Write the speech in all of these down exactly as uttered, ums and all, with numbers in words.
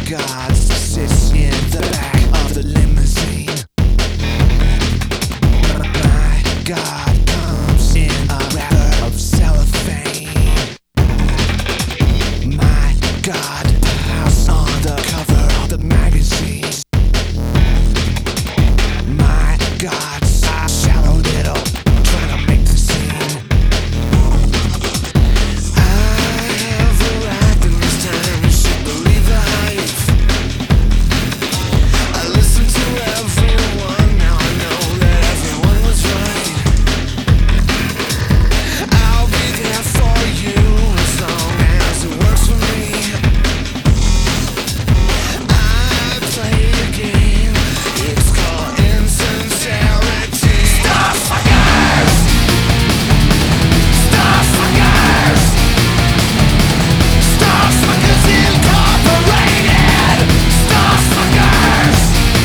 God sits in the back of the limousine. My God comes in a wrapper of cellophane. My God, house on the cover of the magazine. My God, a shallow little trying to make the scene. I have arrived in this time, you should believe the hype. I listen to everyone, now I know that everyone was right. I'll be there for you as long as it works for me. I play a game, it's called insincerity. Starfuckers! Starfuckers! Starfuckers Incorporated! Starfuckers!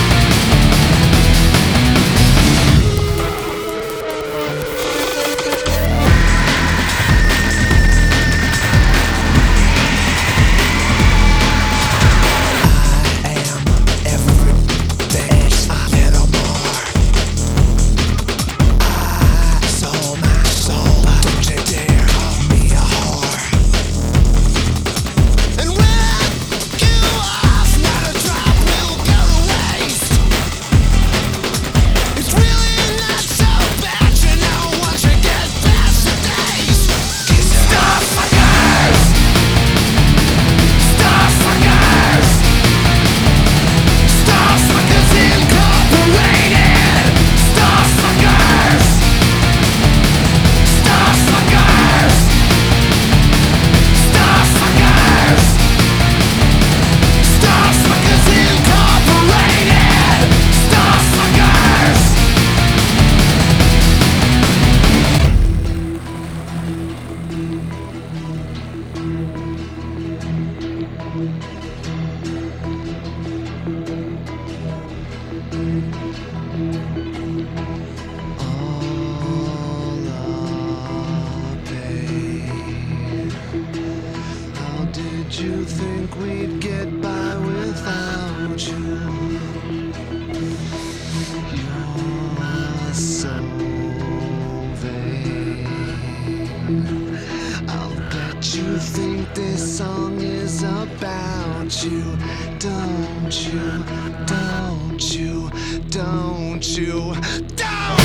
I am everything, a little more. I sold my soul, don't you dare call me a whore. And when you off, not a drop will go to waste. It's really not so bad, you know, once you get past the days. Starfuckers! Starfuckers! Starfuckers Incorporated! Starfuckers! Starfuckers! Starfuckers! Starfuckers Incorporated! Starfuckers! All our pain. How did you think we'd get by without you? You're so vain. I'll bet you think this song is about you. Don't you, don't you, don't you, don't